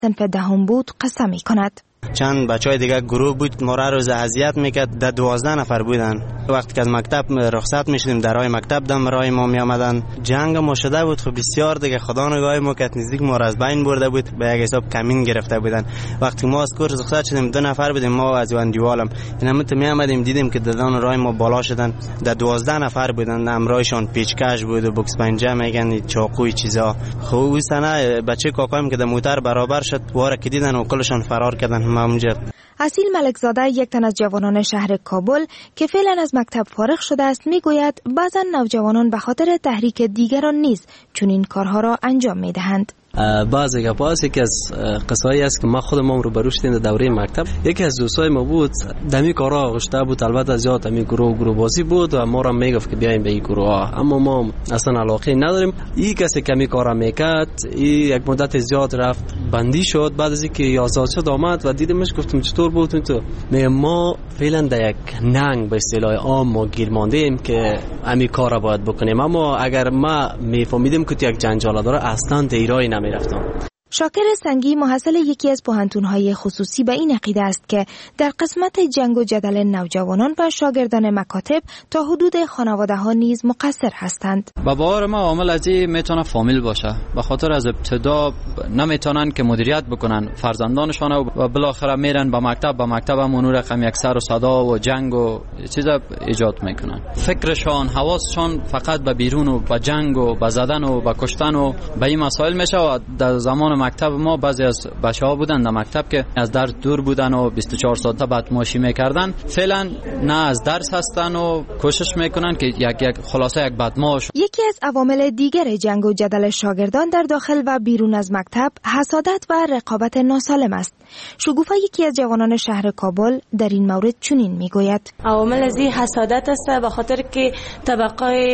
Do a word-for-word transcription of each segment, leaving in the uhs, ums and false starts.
صنف دهم بود قصه می کند. چند بچهای دیگه گروه بود ما را روز اذیت میکرد. ده دوازده نفر بودن. وقتی که از مکتب رخصت میشدیم درای مکتب دم رای ما می آمدن. جنگ ما شده بود خب بسیار دیگه. خدا نگاه ما کرد نزدیک ما را از بین برده بود. به یک حساب کمین گرفته بودن. وقتی ما از کورس رخصت شدیم دو نفر بودیم ما از وندیوالم. اینا مت می آمدیم دیدیم که ددان رای ما بالا شدن. ده دوازده نفر بودن. امرایشان پیچکش بود و بوکس پنجه میگن چاقوی چیزا. خب اون سنه بچه کاکایم که در موتر برابر شد واره که دیدن و کلشان فرار کردن. اصیل ملکزاده یک تن از جوانان شهر کابل که فعلا از مکتب فارغ شده است میگوید بعضا نوجوانان به خاطر تحریک دیگران نیز چنین کارها را انجام میدهند. بعضی گپاست یکی از قصه‌ای است که ما خودمون رو بروش در دوره مکتب یکی از دوستای ما بود دمی کارا گشته بود البته زیاد دمی گروه گروه بازی بود و ما را میگفت که بیایم به این گروه ها اما ما اصلا علاقه نداریم. این کسی کمی کارا میکرد این یک مدت زیاد رفت بندی شد. بعد از اینکه آزاد شد آمد و دیدمش گفتم چطور بود تو؟ ما فعلا در یک ننگ به اصطلاح عام ما گیر مانده ایم که همین کارا باید بکنیم اما اگر ما میفهمیدیم که یک جنجال داره اصلا دیرای نمیرفتم. شاکر سنگی محصل یکی از پوهنتون‌های خصوصی به این عقیده است که در قسمت جنگ و جدل نوجوانان و شاگردان مکاتب تا حدود خانواده‌ها نیز مقصر هستند. با باور ما عامل از این میتونه فامیل باشه. به خاطر از ابتدا نمیتونن که مدیریت بکنن فرزندانشون و بالاخره میرن با مکتب با مکتب هم اون رقم یک سر و صدا و جنگ و چیزا ایجاد میکنن. فکرشان حواسشان فقط به بیرون و به جنگ و به زدن و به کشتن و به این مسائل میشه و در زمان مکتب ما بعضی از بچه‌ها بودن در مکتب که از درس دور بودن و بیست و چهار ساعت بدمعاشی میکردن. فعلا نه از درس هستن و کوشش میکنن که یک یک خلاصه یک بدمعاش. یکی از عوامل دیگر جنگ و جدل شاگردان در داخل و بیرون از مکتب حسادت و رقابت ناسالم است. شگوفا یکی از جوانان شهر کابل در این مورد چنین میگوید: عوامل از این حسادت است به خاطر که طبقه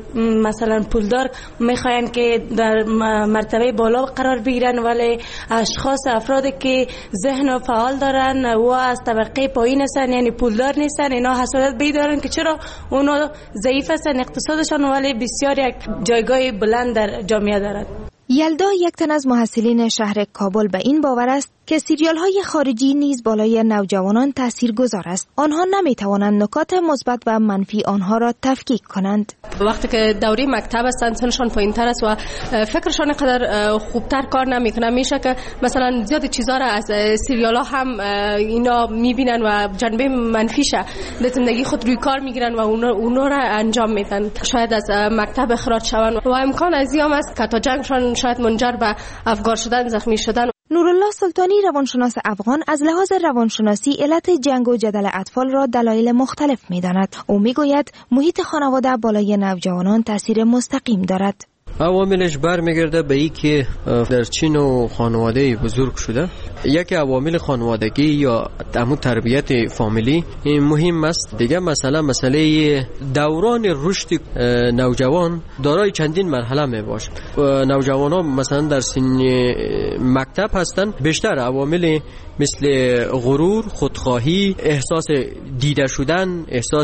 مثلا پولدار میخواین که در مرتبه بالا قرار بگیرن ولی اشخاص افرادی که ذهن و فعال دارن و از طبقه پایین هستن یعنی پولدار نیستن اینا حسادت بیدارن که چرا اونا ضعیف هستن اقتصادشان ولی بسیار یک جایگاه بلند در جامعه دارد. یلدا یک تن از محصلین شهر کابل به این باور است که سریال های خارجی نیز بالای نوجوانان تأثیر گذار است. آنها نمی توانند نکات مثبت و منفی آنها را تفکیک کنند. وقتی که دوره مکتب هستند سنشان پایین‌تر است و فکرشان قدر خوبتر کار نمیکنه میشه که مثلا زیاد چیزا را از سریال ها هم اینا میبینن و جنبه منفیشه در زندگی خود روی کار میگیرن و اونا را انجام میدن. شاید از مکتب اخراج شوند و امکان از این است که تا جنگشان شاید منجر به افگار شدن زخمی شدن. نورالله سلطانی روانشناس افغان از لحاظ روانشناسی علت جنگ و جدل اطفال را دلایل مختلف می‌داند. او میگوید محیط خانواده بالای نوجوانان تاثیر مستقیم دارد. عواملش برمیگرده به این که در چین و خانواده بزرگ شده. یکی عوامل خانوادگی یا همون تربیت فامیلی این مهم است. دیگه مثلا مسئله دوران رشد نوجوان دارای چندین مرحله می باشه. نوجوانان مثلا در سن مکتب هستن بیشتر عوامل مثل غرور، خودخواهی، احساس دیده شدن، احساس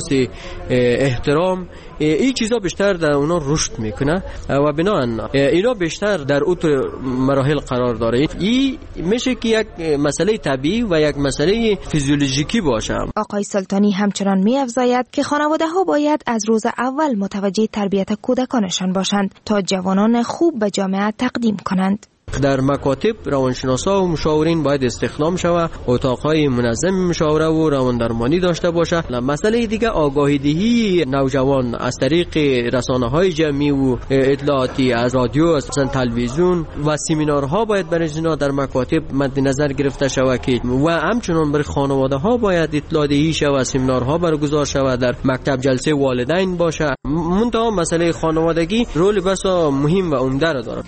احترام این چیزا بیشتر در اونا رشد میکنه و بنابراین اینا بیشتر در اون مراحل قرار داره. این میشه که یک مسئله طبیعی و یک مسئله فیزیولوژیکی باشه. آقای سلطانی همچنان می‌افزاید که خانواده ها باید از روز اول متوجه تربیت کودکانشان باشند تا جوانان خوب به جامعه تقدیم کنند. در مکاتب روانشناسا و مشاورین باید استخدام شود، اتاقهای منظم مشاوره و رواندرمانی داشته باشه. مسئله دیگه آگاهی دهی نوجوان از طریق رسانه‌های جمعی و اطلاعاتی از رادیو، از تلویزیون و سمینارها باید برای اینا در مکاتب مد نظر گرفته شود که و همچنین برای خانواده ها باید اطلاع دهی شود، سمینارها برگزار شود، در مکتب جلسه والدین باشه. منتها مسئله خانوادگی رول بسا مهم و عمده را دارد.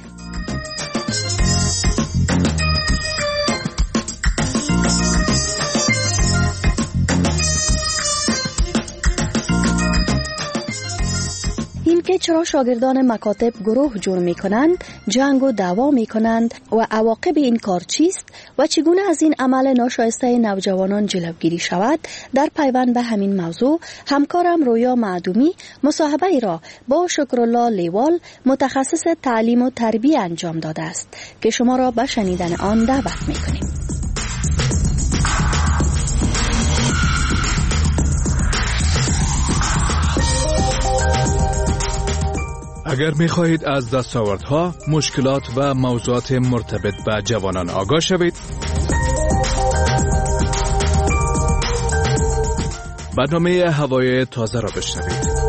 که چرا شاگردان مکاتب گروه جور می کنند، جنگ و دعوا می کنند و عواقب این کار چیست و چگونه از این عمل ناشایسته نوجوانان جلوگیری شود؟ در پیوند به همین موضوع همکارم رویا معدومی مصاحبه ای را با شکرالله لیوال متخصص تعلیم و تربیه انجام داده است که شما را به شنیدن آن دعوت می کنیم. اگر می خواهید از دستاوردها، مشکلات و موضوعات مرتبط به جوانان آگاه شوید، برنامه هوای تازه را بشنوید.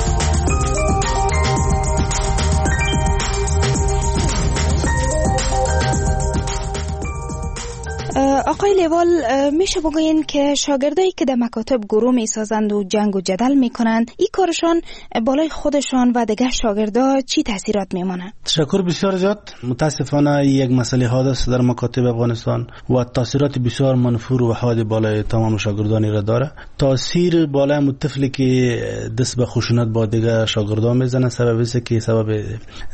آقای لیوال، میشه بگوین که شاگردایی که در مکاتب گروه میسازند و جنگ و جدل میکنند، این کارشان بالای خودشان و دیگر شاگردا چی تاثیرات میمونه؟ تشکر بسیار زیاد. متاسفانه یک مسئله حادث در مکاتب افغانستان و تاثیرات بسیار منفور و حاد بالای تمام شاگردانی را داره. تاثیر بالای متفلی که دست به خشونت با دیگر شاگردان میزنه، سبب است که سبب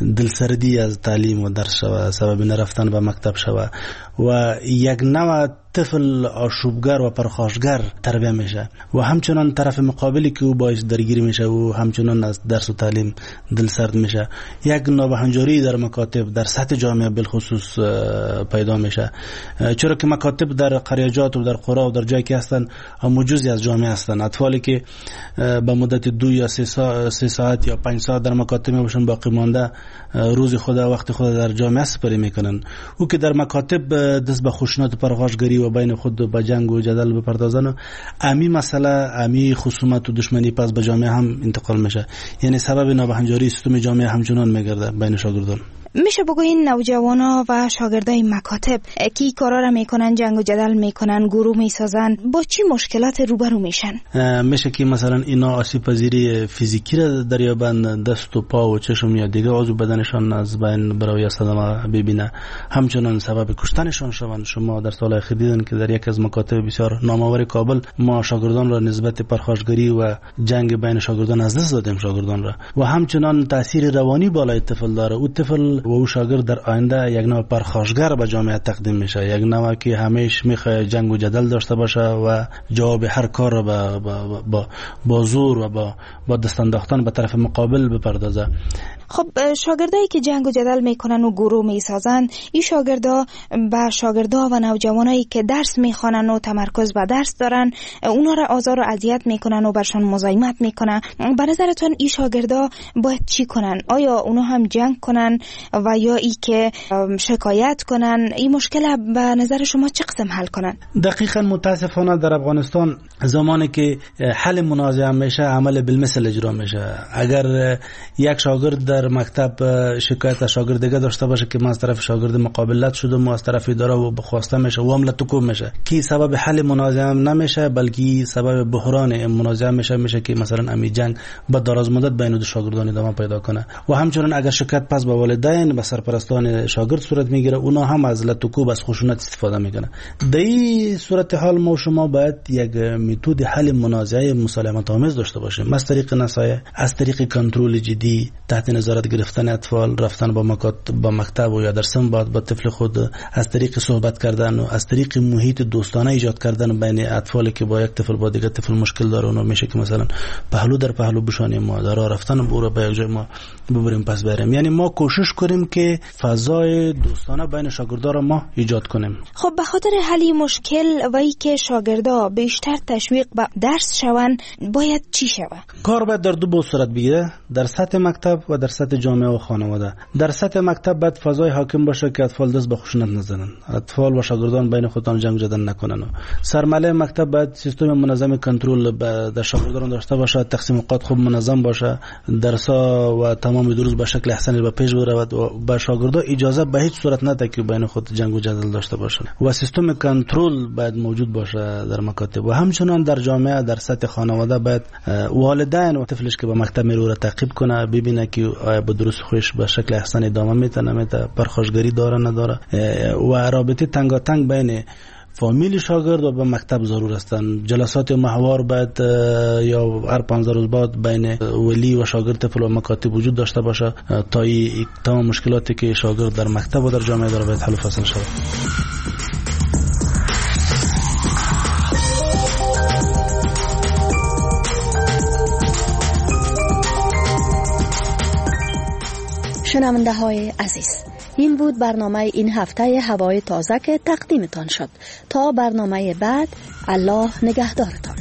دلسردی از تعلیم و درس شوه، سبب نرفتن به مکتب شوه و یک نوع طفل آشوبگر و پرخاشگر تربیت میشه و همچنان طرف مقابلی که او باعث درگیری میشه و همچنان از درس و تعلیم دلسرد میشه. یک نابهنجاری در مکاتب در سطح جامعه بالخصوص پیدا میشه، چرا که مکاتب در قریجات و در قرا و در جایی که هستن هم جزئی از جامعه هستن. اطفالی که به مدت دو یا سه ساعت, سه ساعت یا پنج ساعت در مکاتب میباشن، باقی مانده روز خود وقت خود در جامعه سپری میکنن. او که در مکاتب دست به خشونت و پرخاشگری و بین خود با جنگ و جدل بپردازن، امی مسئله امی خصومت و دشمنی پس به جامعه هم انتقال میشه، یعنی سبب نابهنجاری سیستم جامعه همچنان میگرده بین شاگردان. میشه بگوین نوجوانا و شاگردای مکاتب که کارا را میکنن، جنگ و جدل میکنن، گروه میسازن، با چی مشکلات روبرو میشن؟ میشه که مثلا اینا آسیب پذیری فیزیکی را دریابند، دست و پا و چشم یا دیگه عضو بدنشان از بین برای صدمه ببینه، همچنان سبب کشتنشان شوند. شما در سال اخیر دیدن که در یک از مکاتب بسیار نامآور کابل ما شاگردان را نسبت پرخاشگری و جنگ بین شاگردان از دست دادیم شاگردان را و همچنان تاثیر روانی بالای طفل داره. او طفل و او شاگرد در آینده یک نوع پرخاشگر به جامعه تقدیم میشه، یک نوع که همیشه میخواد جنگ و جدل داشته باشه و جواب هر کار را با, با, با, با زور و با, با دست انداختن به طرف مقابل بپردازه. خب شاگردایی که جنگ و جدل میکنن و گروه میسازن، این شاگردا با شاگردا و نوجوانایی که درس میخوانن و تمرکز به درس دارن، اونا را آزار و اذیت میکنن و برشان مزاحمت میکنن. به نظرتون این شاگردا باید چی کنن؟ آیا اونا هم جنگ کنن و یا ای که شکایت کنن؟ این مشکل به نظر شما چه قسم حل کنن؟ دقیقاً متاسفانه در افغانستان زمانی که حل منازعه میشه، عمل بالمثل اجرا میشه. اگر یک شاگرد در مکتب شکایت از شاگرد دیگه داشته باشه که من از طرف شاگرد مقابلت شدم و از طرف اداره و بخواسته میشه و عمل تکوب میشه، که سبب حل منازعه نمیشه بلکه سبب بحران منازعه میشه میشه که مثلا امی جنگ به دراز مدت بین دو شاگردان ادامه پیدا کنه. و همچنین اگر شکایت پس به والدین به سرپرستان شاگرد صورت میگیره، اونا هم از لطکوب از خشونت استفاده میکنه. در این صورت حال ما شما باید یک متد حل منازعه مسالمت آمیز داشته باشیم، از طریق نصایح، از طریق کنترل جدی، تحت نظارت گرفتن اطفال، رفتن با مکاتب با مکتب و یا درسم با با طفل خود، از طریق صحبت کردن و از طریق محیط دوستانه ایجاد کردن بین اطفالی که با یک طفل با دیگه طفل مشکل داره. اونو میشه که مثلا پهلو در پهلو بشانیم، ما در راه رفتن برو به یک جای ما ببریم پس بریم. یعنی ما کوشش کنیم که فضای دوستانه بین شاگردان را ما ایجاد کنیم. خب به خاطر حل مشکل و ای که شاگردا بیشتر تشویق به درس شون، باید چی شود؟ کار باید در دو بود صورت بگیره، در سطح مکتب و در سطح جامعه و خانواده. در سطح مکتب باید فضای حاکم باشه که اطفال دست به خشونت نزنن، اطفال و شاگردان بین خودشون جنگ جدل نکنن. سرمله مکتب باید سیستم منظم کنترل در شاگردان داشته باشه، تقسیم اوقات خوب منظم باشه، درس‌ها و تمام دروس به شکل احسن به پیش برود و به شاگردان اجازه به هیچ صورت نده که بین خود جنگ و جدل داشته باشن و سیستم کنترل باید موجود باشه در مکاتب. و همچنین در جامعه در سطح خانواده باید والدین و طفلش که به مکتب میره را تعقیب کنه، ببینه که آیا به درست خوش به شکل احسن ادامه میده نمیده، پرخاشگری داره نداره و رابطه تنگاتنگ بین فامیل شاگرد و به مکتب ضرور هستند. جلسات ماهوار باید یا هر پانزده روز بعد بین ولی و شاگرد طفل و مکاتب وجود داشته باشه تا این تمام مشکلاتی که شاگرد در مکتب و در جامعه داره باید حل و فصل شود. شنونده های عزیز، این بود برنامه این هفته هوای تازه که تقدیمتان شد. تا برنامه بعد، الله نگهدارتان.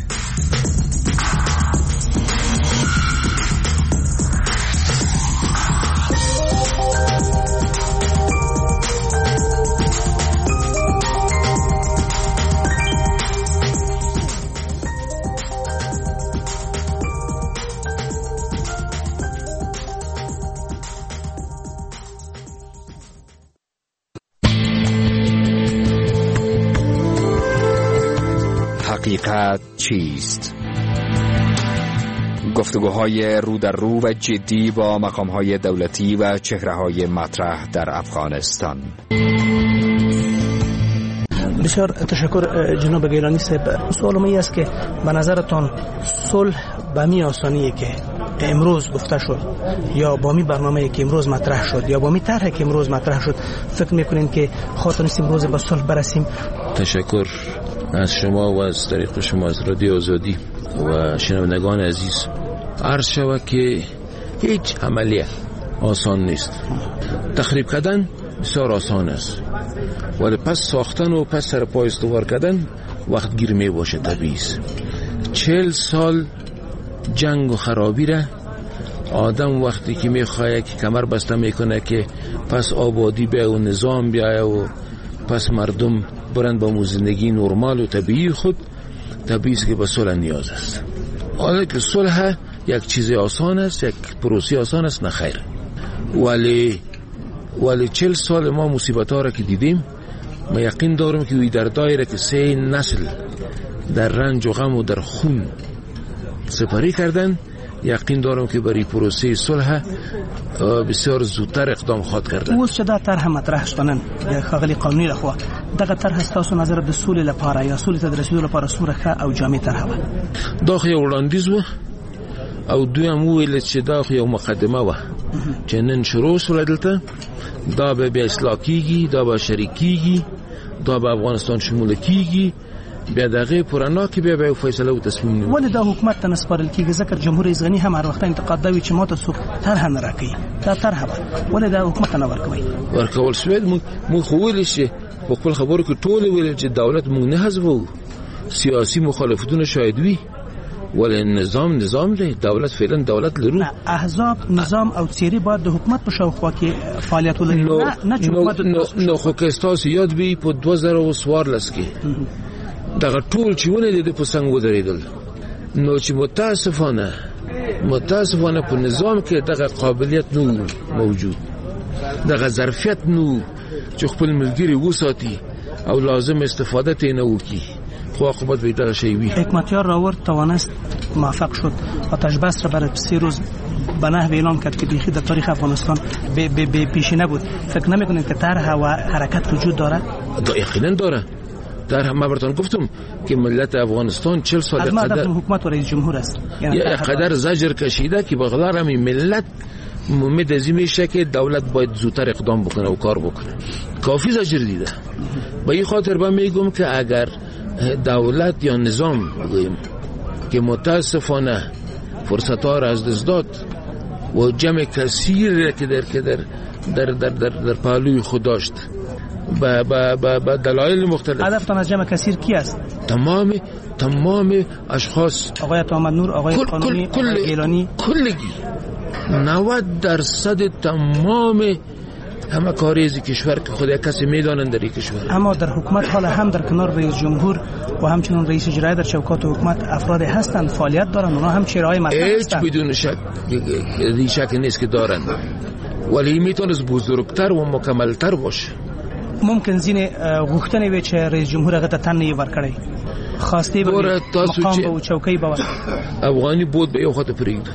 حقیقت چیست؟ گفتگوهای رو در رو و جدی با مقامهای دولتی و چهره‌های مطرح در افغانستان. بسیار تشکر جناب گیلانی صاحب. سوال من است که به نظرتان صلح به می آسانیه که امروز گفته شد یا با می برنامه‌ای که امروز مطرح شد یا با می طرحی که امروز مطرح شد فکر می‌کنین که خاطرست امروز به صلح برسیم؟ تشکر از شما و از طریق شما از رادیو آزادی و شنوندگان عزیز. عرض شود که هیچ عملیه آسان نیست. تخریب کردن بسیار آسان است، ولی پس ساختن و پس سر پای استوار کردن وقت گیر می باشه. طبیعی است. چهل سال جنگ و خرابی را آدم وقتی که می خواهد که کمر بسته میکنه که پس آبادی بیا و نظام بیا و پس مردم برند با زندگی نرمال و طبیعی خود، طبیعی است که به صلح نیاز است. حالا که صلح یک چیز آسان است، یک پروسه آسان است، نه خیر. ولی ولی چل سال ما مصیبت ها را که دیدیم، ما یقین دارم که در دایره که سه نسل در رنج و غم و در خون سپری کردن، یقین دارم که برای پروسه صلح بسیار زودتر اقدام خواهد کردن. اوس چې دا طرح مطرح شتنن یا ښاغلي قانوني لخوا دغه طرح ستاسو نظر د سولې لپاره یا سولې ته د رسیدو لپاره څومره ښه او جامع طرح وه؟ دا خو یو وړاندیز و او دویم وویل چې دا خو یو مقدمه وه چې نن شروع شوله دلته، دا به بیا اصلاح کیږي، دا به شریک کیږي، دا به افغانستان شمول کیږي، بیا دغه پرانا کې بیا به فیصله او تصمیم نیول. ولې دا حکومت ته نسپارل کیږي؟ ځکه جمهور رئیس غنی هم هر وخت انتقاد کوي چې ماته څوک طرح نه راکوي. دا طرح وه، ولې دا حکومت ته نه ورکوي؟ ورکول شوی. موږ خو ویلی چې په خپل خبرو کې ټول ویل چې دولت موږ نه حذفوو، سیاسي مخالفتونه شاید وي، ولی نظام نظام دی. دولت فعلا دولت لرو. نه، احزاب نظام او څیرې باید د حکومت په شاوخوا کې فعالیت ولري. نه نه چې حکومت نو خو که ستاسو یاد وي په دوه زره او څوارلس کې دغه ټول چې ونه دي په څنګ ودرېدل، نو چې متاسفانه متاسفانه په نظام کې دغه قابلیت نو موجود، دغه ظرفیت نو چې خپل ملګری وساتي او لازم استفاده ترې نه وکړي، خو عاقبت به دغه شی وي. حکمتیار راورد توانست موفق شد آتش بس را برای سه روز به نحو اعلام کرد که بیخی در تاریخ افغانستان به به به پیشینه بود. فکر نمی‌کنید که طرح و حرکت وجود داره؟ دا یقینا داره. در هم براتون گفتم که ملت افغانستان چهل سال از ما هدف حکومت و رئیس جمهور است. یعنی قدر زجر کشیده که بغلار همین ملت امید از این میشه که دولت باید زودتر اقدام بکنه و کار بکنه. کافی زجر دیده. با این خاطر با میگم که اگر دولت یا نظام بگویم که متاسفانه فرصت ها را از دست داد و جمع کثیر که در که در در در در, در پهلوی خود داشت با با با, با دلایل مختلف. هدفتان از جمع کثیر کی است؟ تمام تمام اشخاص، آقای محمد نور، آقای قانونی، آقای گیلانی، کلگی نود درصد تمام همه کاریزی کشور که خود کسی میدانند در کشور. اما در حکومت حالا هم در کنار رئیس جمهور و همچنین رئیس اجرایی در چوکات حکومت افراد هستند، فعالیت دارند، اونا هم چهره‌های مطرح هستند. هیچ بدون شک دی شک نیست که دارند، ولی میتونه بزرگتر و مکملتر باشه. ممکن زین غوښتنې وي چې رئیس جمهور هغه ته تن یې ورکړی، خواسته به مقام به چوکۍ به افغاني بود به یو خاطر پرېږده،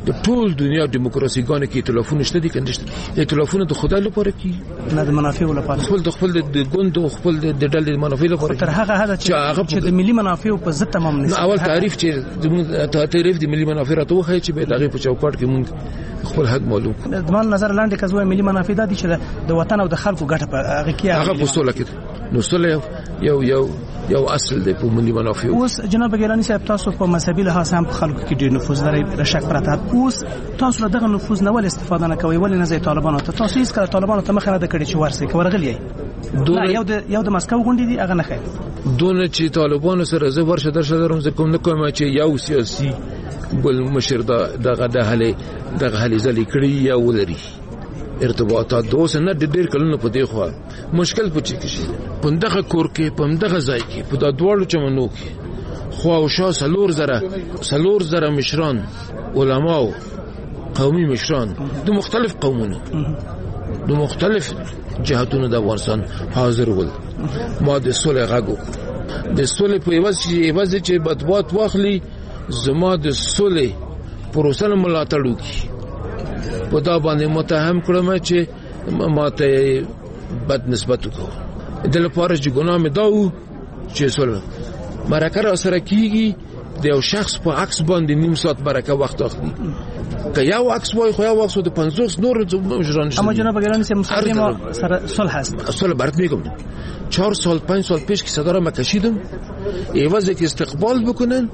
د ټول دنیا دموکراسي ګانې کې ائتلافونه شته دي کنه نشته ائتلافونه د خدای لپاره کی نه د منافع لپاره خپل د خپل د ګوند او خپل د ډلې منافع لپاره تر هغه حد چې د ملي منافع په ضد تمام نه اول تعریف چې د تعریف د ملي منافع راته وخی چې به دغه په چوکاټ کې مونږ خپل حق معلوم د مان نظر لاندې کزوه ملي منافع د دي چې د وطن او د خلکو ګټه په هغه کې هغه په سوله کې نو سوله یو یو یو اصل دی په ملي منافع. اوس جناب ګیلانی صاحب تاسو په مذهبي لحاظ هم په خلکو کې ډېر نفوذ لري رشک پرته اوس تاسو له دغه نفوذ نه ول استفاده نه کوي ولې نه زي طالبانو ته تاسو هیڅ کله طالبانو ته مخ نه د کړي چې ورسې کورغلی دونه یو د یو د مسکو غونډې دي هغه نه خیر دونه چې طالبانو سره زه ورشه درشه درم زه کوم نه کوم چې یو سیاسي بل مشر دغه د هلي دغه هلي ځلې کړی یا ولري ارتباطات دوس نه ډېر کلونه په دی خو مشکل پچې کشي پندغه کور کې پمدغه ځای کې په د دوړو چمنو کې خو او شا سلور زره سلور زره مشران علماو قومي مشران د مختلف قومونو د مختلف جهاتونو د افغانستان حاضر ول ما د سولې غاګو د سولې په ایواز چې بدبات واخلي زما د سولې پروسه ملاتړ وکړي په دا باندې متهم کړم چې ماته بد نسبت وکړو د لپاره چې ګناه مې داو چې سول مرکه را سره کیږي د یو شخص په عکس باندې نیم ساعت مرکه وخت اخلي که یو عکس وای خو یو وخت د پنځوس نور مجران شي اما جناب ګرانی سه مسلمان سره صلح است صلح برات میگم چهار سال پنج سال پیش که صدارا ما کشیدم ایوازی که استقبال بکنن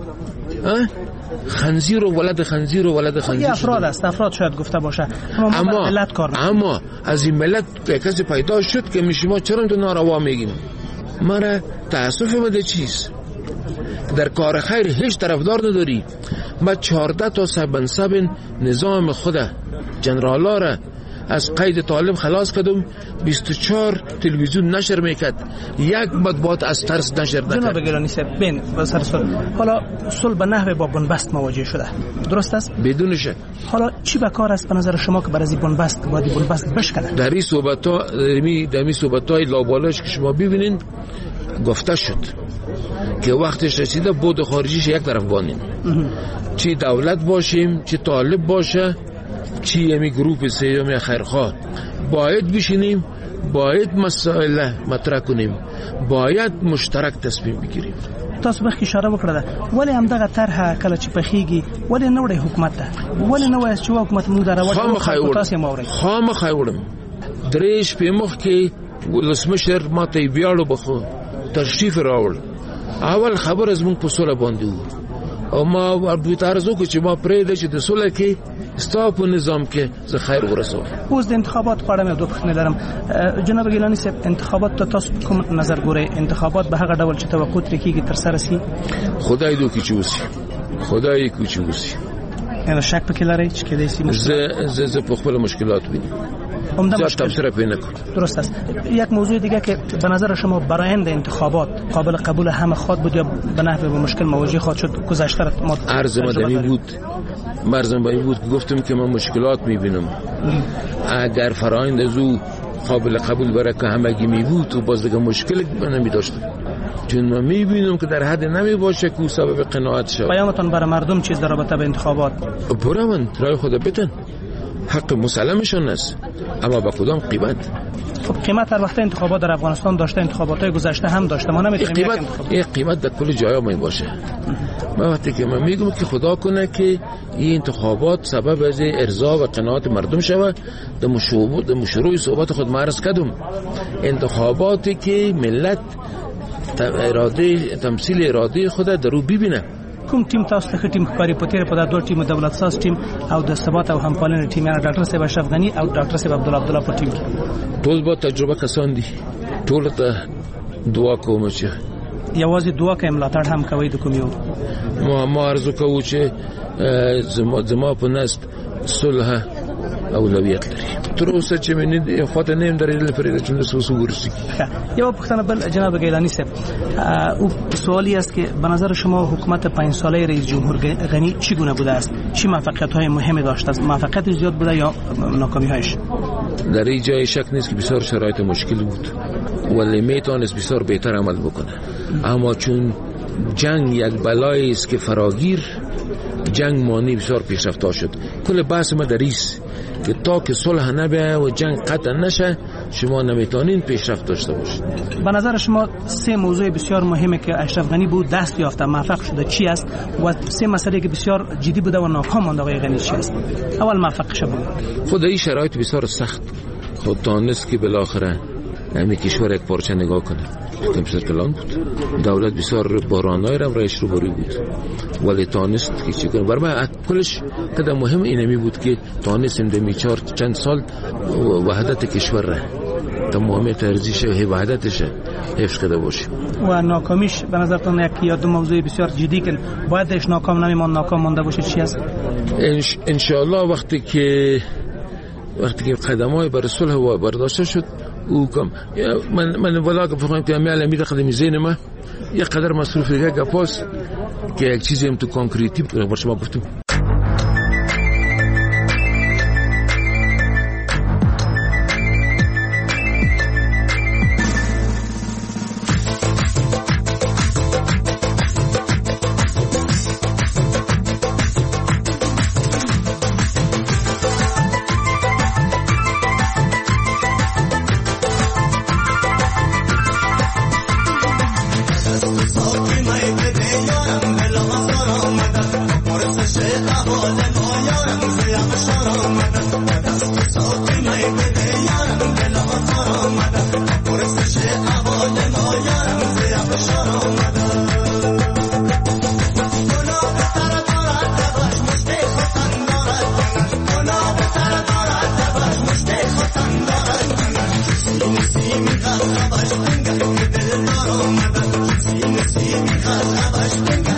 خنزیر و ولد خنزیر و ولد خنزیر یه افراد است افراد شاید گفته باشه اما ملت کار اما از این ملت کسی پیدا شد که میشما چرا تو ناروا میگیم مرا تاسف مده چیز در کار خیر هیچ طرفدار نداری ما چهارده تا سبنسب نظام خود جنرالا را از قید طالب خلاص کردم بیست و چهار تلویزیون نشر میکرد یک مطبوعات از ترس نشر نکرد. جناب گیلانی صاحب بین سر سال حالا صلح به نحو با بنبست مواجه شده درست است؟ بدون شک. حالا چی به کار است به نظر شما که برای بنبست باید بنبست بشکنه؟ در این صحبت ها در این صحبت های لابالاش که شما ببینین گفته شد که وقتش رسیده بود خارجیش یک طرف بانیم چی دولت باشیم چی طالب باشه چی امی گروپ سیامی خیرخواه باید بشینیم باید مسائل مطرح کنیم باید مشترک تصمیم بگیریم. تاسو به اشاره وکړه ولی هم دغه طرح کله چې پخېږي ولی نه وړي حکومت ته ولی نه وایي چې حکومت موږ دراوړو تاسو یې موري خامخا وړم دریش په مخ کې ولسمشر ماته بیاړو بخو تشریف راوړ اول خبر از مونږ په سوله باندې وو او ما ورته تارزو کو چې ما پرې د چې د سوله کې ستا په نظام کې زه خیر ورسوم. اوس د انتخابات په اړه مې دوه پوښتنې لرم جناب ګیلانی صاحب انتخابات ته تاسو کوم نظر ګورئ انتخابات به هغه ډول چې توقع ترې کېږي تر سره سي خدای دې وکړي چې وسي خدای دې چې وسي انا شک پکې لرئ چې کېدای سي زه زه زه په خپل مشکلات وینم عمده تفسیر پینه درست است. یک موضوع دیگه که به نظر شما برآیند انتخابات قابل قبول همه خود بود یا به نحو به مشکل مواجه خواهد شد گذشته را ما عرض مدنی بود مرزم بایی بود که گفتم که من مشکلات میبینم اگر فرآیند از او قابل قبول برای که همگی می بود و باز دیگه مشکل نمی داشتم چون من میبینم که در حد نمی باشه که سبب قناعت شد. پیامتون برای مردم چیز در رابطه به انتخابات؟ برای من رای خود بتن حق مسلمشون است اما با کدام قیمت؟ خب قیمت هر وقت انتخابات در افغانستان داشته انتخابات‌های گذشته هم داشته ما نمیتونیم قیمت این قیمت در کل جایا می باشه. من وقتی که من میگم که خدا کنه که این انتخابات سبب از ارضا و قناعت مردم شود در مشروع در مشروع صحبت خود معرض کردم انتخاباتی که ملت اراده تمثیل اراده خود در رو ببینه. کوم ټیم تاسو ته ټیم کاری پتیر په دا دوه ټیم دولت ساز ټیم او د ثبات او همپالنې ټیم یعنی ډاکټر صاحب اشرف غنی او ډاکټر صاحب عبد الله عبد الله په ټیم کې ټول به تجربه کسان دي ټول ته دعا کوم چې یوازې دعا کوي ملاتړ هم کوي د کومیو ما ما ارزو کوو چې زما زما په نست صلح اولویت لري تر اوسه چې مې خاطر نیم درې لپاره چې نسو ورسي. یو پختنه بل جناب گیلانی صاحب او سوالی است که به نظر شما حکومت پنج ساله رئیس جمهور غنی چگونه بوده است؟ چه موفقیت‌های مهمی داشته است؟ موفقیت زیاد بوده یا ناکامی‌هایش؟ در این جای شک نیست که بسیار شرایط مشکل بود ولی میتونست بسیار بهتر عمل بکنه اما چون جنگ یک بلایی است که فراگیر، جنگ مانی بسیار پیشرفته شد. کل بحث ما در ایست که تا که صلح نبیه و جنگ قطع نشه شما نمیتونین پیشرفت داشته باشید. به نظر شما سه موضوع بسیار مهمه که اشرف غنی بود دست یافته موفق شده چی است و سه مسئله که بسیار جدی بوده و ناکام مانده آقای غنی چی است؟ اول موفق شده خود این شرایط بسیار سخت خود تانست که بالاخره همین کشور یک پارچه نگاه کنه. کمپیوتر کلان بود، دولت بسیار بارانای را رایش رو باری بود ولی تانست که چی کنه. برای کلش قدم مهم اینمی بود که تانست اندمی چار چند سال وحدت کشور را تمامی ترزیش و وحدتش حفظ کرده باشیم. و ناکامیش به نظرتون یک یا دو موضوع بسیار جدی که بایدش ناکام نمیمان ناکام مانده باشه چی است؟ انشاءالله وقتی که وقتی که قدمای بر صلح برداشته شد او کم من من ولا که فهمم که عمل امید قدمی زین ما یک قدر مصروف دیگه گپاس که یک چیزی هم تو کانکریتی بر شما گفتم. Sing